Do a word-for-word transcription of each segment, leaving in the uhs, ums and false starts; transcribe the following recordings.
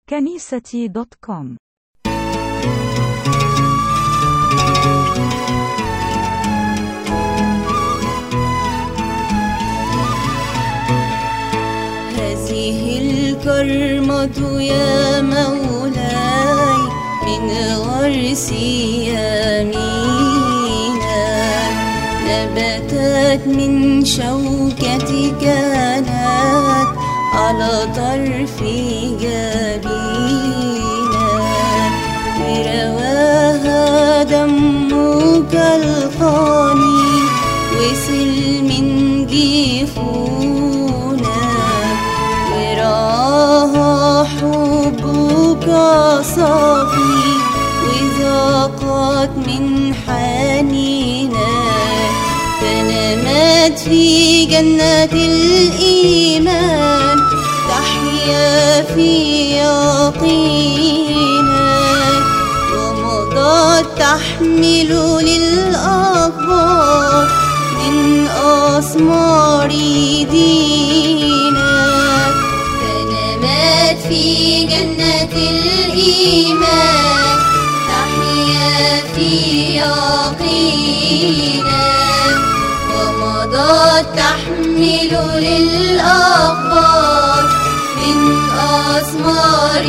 كنيستي دوت كوم. هذه الكرمة يا مولاي من غرس يمينا، نبتت من شوكة كانت على طرف جبينا، رواها دمك القاني وسل من جفونا، ورعاها حبك صافي وذاقت من حنينا، فنمت في جنة الإيمان تحيا في يقينا، ومضت تحمل للأخبار من أسمار دينك، فنمت في جنة الإيمان تحيا في يقينك، ومضت تحمل للأخبار من أسمار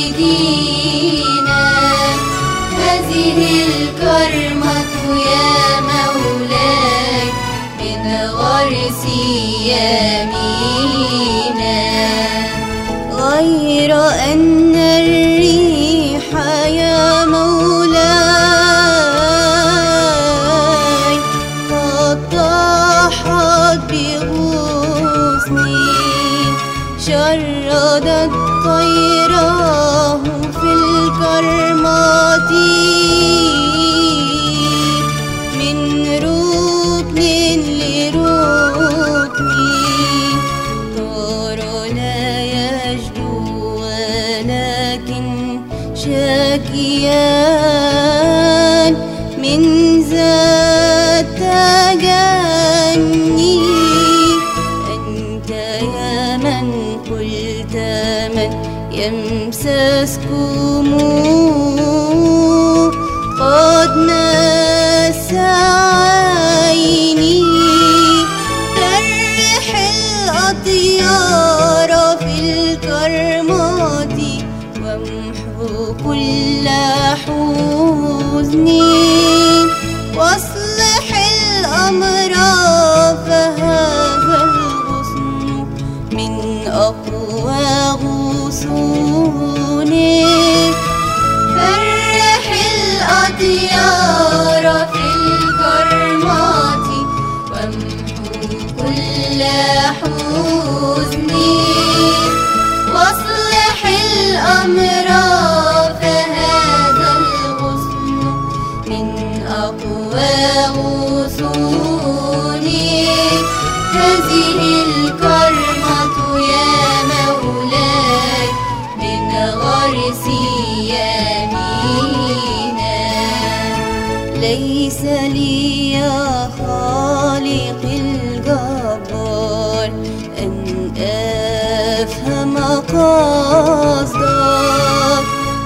دينك. هذه الكرمة يا مولاي من غرس يمينا، غير أن الريح يا مولاي قد طاحت بغصني، شردت طيراه في الكرمات من ركن لركن، طار لا يجدو ولكن شاكيان من ذات تجني، أنت يا من قلت من يمسسكم قد مس عيني، فرح الأطيار في الكرمات وامحو كل حزني، واصلح الأمر فهذا الغصن من أقوى غصوني، فرح الأطيار في الكرمات وامحو كل حزني، واصلح الأمر فهذا الغصن من أقوى غصوني. هذه الكرمة يا مولاي من غرس يمينا، ليس لي يا خالق الجبار أن أفهم قصدك،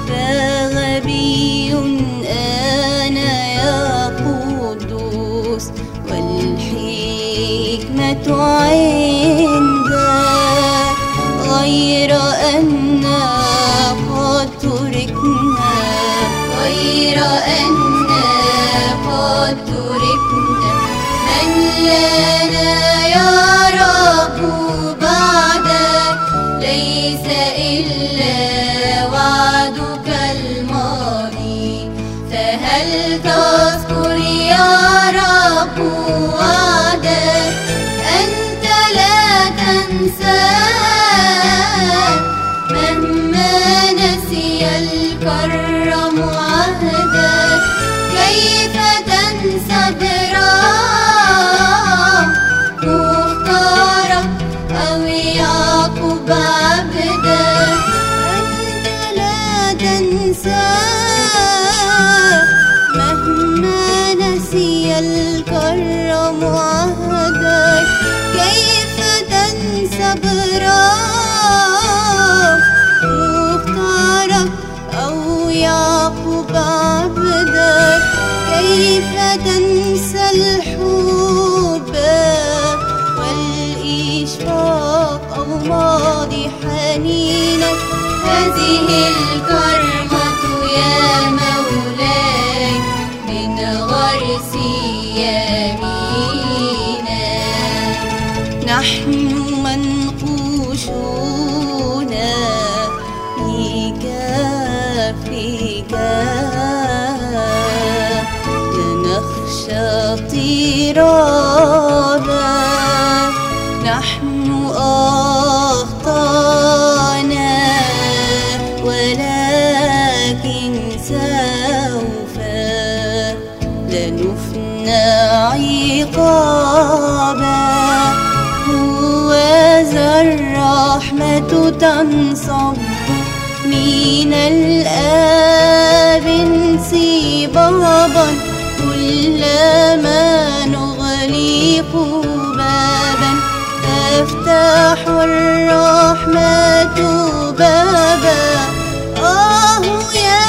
فغبي أنا يا قدوس والحكمة عندك، غير أن قد تركنا غير أن قد تركنا من لنا يا رب بعدك، ليس إلا وعدك الماضي، فهل تذكر يا رب وعدك أنت لا تنسى، مهما نسي الكرم عهدك كيف تنسى برام مختارك أو يعقوب عبدك، أنت لا تنسى مهما نسي الكرم عهدك كيف تنسى برام مختارك هذه الكرمة يا مولاي من غرس يمينا. نحن منقوشون فيك فيك لنخشى اضطرابا. نحن أخطأنا ولكن سوف لنفنى عقابا. هو ذا الرحمة تنصب من الآب انسبابا. كلما نغلق بابا تفتح الرحمة بابا. آه يا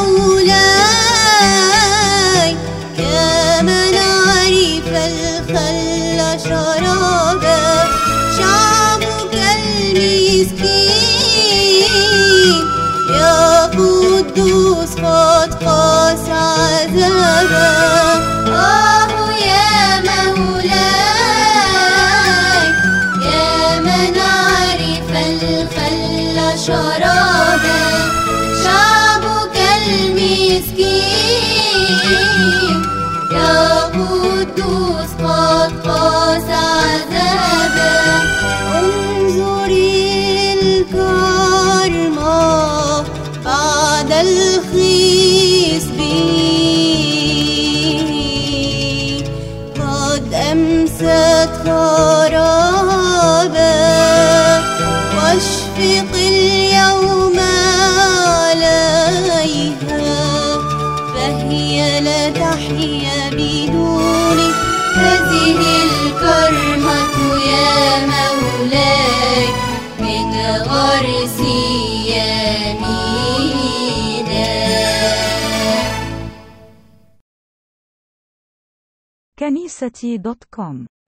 مولاي يا من عرف الخل شرابا. شعبك المسكين يا قدوس قد قاس عذابا. آه يا مولاي يا من عرف الخل شرابا. شعبك المسكين يا قدوس قد قاس عذابا. انظري الكرمة بعد الخصب قد أمست خرابا. واشفق اليوم عليها فهي لا تحيا بدونك. هذه الكرمة يا مولاي من غرس يمينا. كنيستي دوت كوم